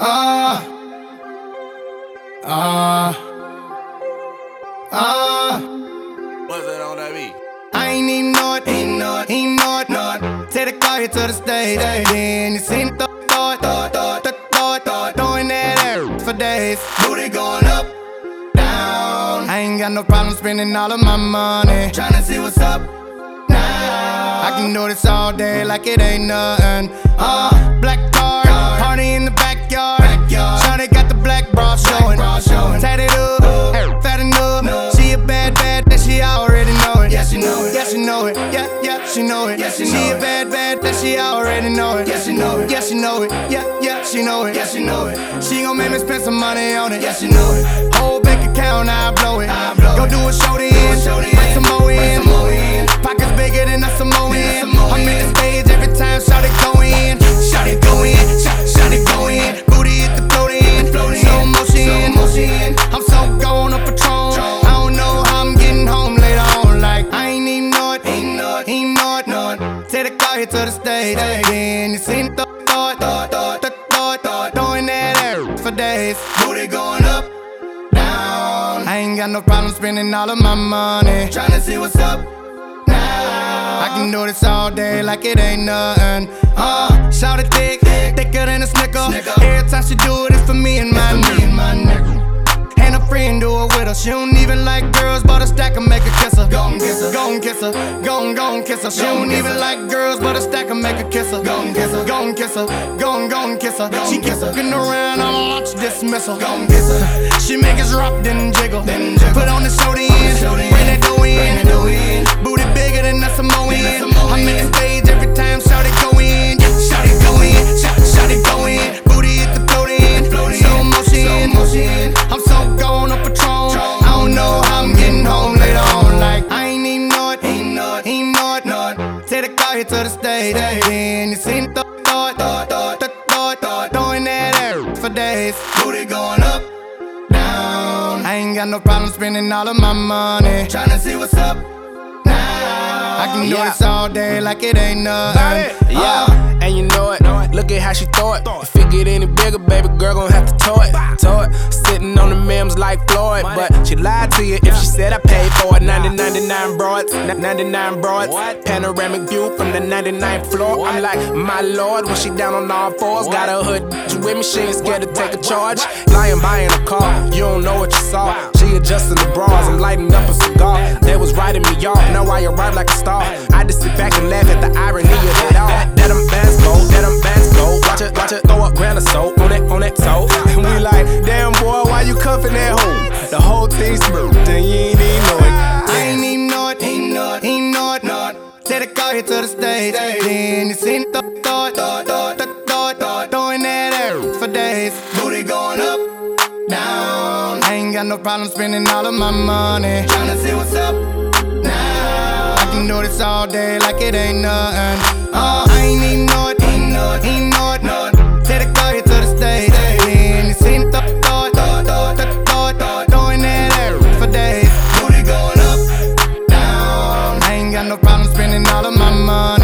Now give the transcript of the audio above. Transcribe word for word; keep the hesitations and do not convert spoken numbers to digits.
Uh, uh, uh. What's that on that beat? I ain't even know it, ain't know it, ain't know it, know it. Take the car here to the stage, then you seen the thought, thought, thought, thought, thought, throwing that air for days. Booty going up, down. I ain't got no problem spending all of my money, tryna see what's up now. I can do this all day like it ain't nothing. Uh, black car, party in the backyard. Shawty got the black bra showing, tatted up, fat enough. She a bad, bad, that she already know it. Yeah, she know it. Yeah, she know it. Yeah, yeah, she know it. Yeah, she know it. She a bad, bad, that she already know it. Yeah, she know it. Yeah, she know it. Yeah, yeah, she know it. Yeah, she know it. She gon' make me spend some money on it. Yeah, she know it. Whole bank account, I blow it. Go do a show then, bring some more in. Pockets bigger than a Samoan. I'm in the stage every time, shout it go in. Shout it go in, shout, shout it go in. Booty hit the float in, slow motion. I'm so gone on Patron. I don't know how I'm getting home later on. Like I ain't even know it, ain't know it, ain't know it, know it. Take the car here to the stage, then you seen the thought, thought, thought, thought, thought, throwing that air for days. Booty going up, down. I ain't got no problem spending all of my money, tryna see what's up now. I can do this all day like it ain't nothing. Uh, shout it thick, thicker than a snicker. Every time she do it, it's for me and my nigga. And a friend do it with her. She don't even like girls, but a stack and make her kiss her. Gon' kiss her, gon' kiss her, gon' gon' kiss her. She don't even like girls, but a stack and make her kiss her. Gon' kiss her, gon' kiss her, gon' gon' kiss her. She keep looking around, I'ma launch dismissal. Gon' kiss her. She make us rock, then jiggle. Put on the show then, bring that dough in. Booty bigger than a Samoan. I'm in the stage every time, shout it go in. Shout it go in, shout, shout it go in. Booty hit the float in, slow motion. I'm so gone on Patron. I don't know how I'm getting home later on. Like I ain't even know it, ain't know it, ain't know it, know it. Take the car here to the stage, then you seen the thought, thought, thought, thought, thought, throwing that air for days. Booty going up, down. I ain't got no problem spending all of my money, tryna see what's up now. I can do Yeah. this all day like it ain't nothing. Yeah, Uh, and you know it. Look at how she throw it. If it get any bigger, baby girl gon' have to tow it. Tow it. Sitting on the memes like Floyd, but she lied to you if she said I paid for it. ninety ninety-nine broads, ninety-nine broads. Panoramic view from the ninety-ninth floor. I'm like, my lord, when she down on all fours, got her hood with me, she ain't scared to take a charge. Lying by in a car, you don't know what you saw. She adjusting the bras, I'm lighting up a cigar. They was writing me off, now I arrive like a star. I just sit back and laugh at the irony of it all. That I'm bands go, that I'm bands go. Watch it, watch it, throw up grand or so on that, on that toe. And we like, damn boy, why you cuffing that hoe? The whole thing smooth, then you ain't even know it. I ain't even know it, ain't know it, ain't know it, know it. Take the car here to the stage, then you seen the thought, thought, thought, thought, thought, throwing that air for days. Booty going up, down. I ain't got no problem spending all of my money, tryna see what's up now. I can do this all day like it ain't nothing. Uh, I ain't even know it, ain't know it, ain't know it, know it. Take the car here to the stage, then you seen the thought, thought, thought, thought, thought, throwing that air for days. Booty going up, down. I ain't got no problem spending all of my money.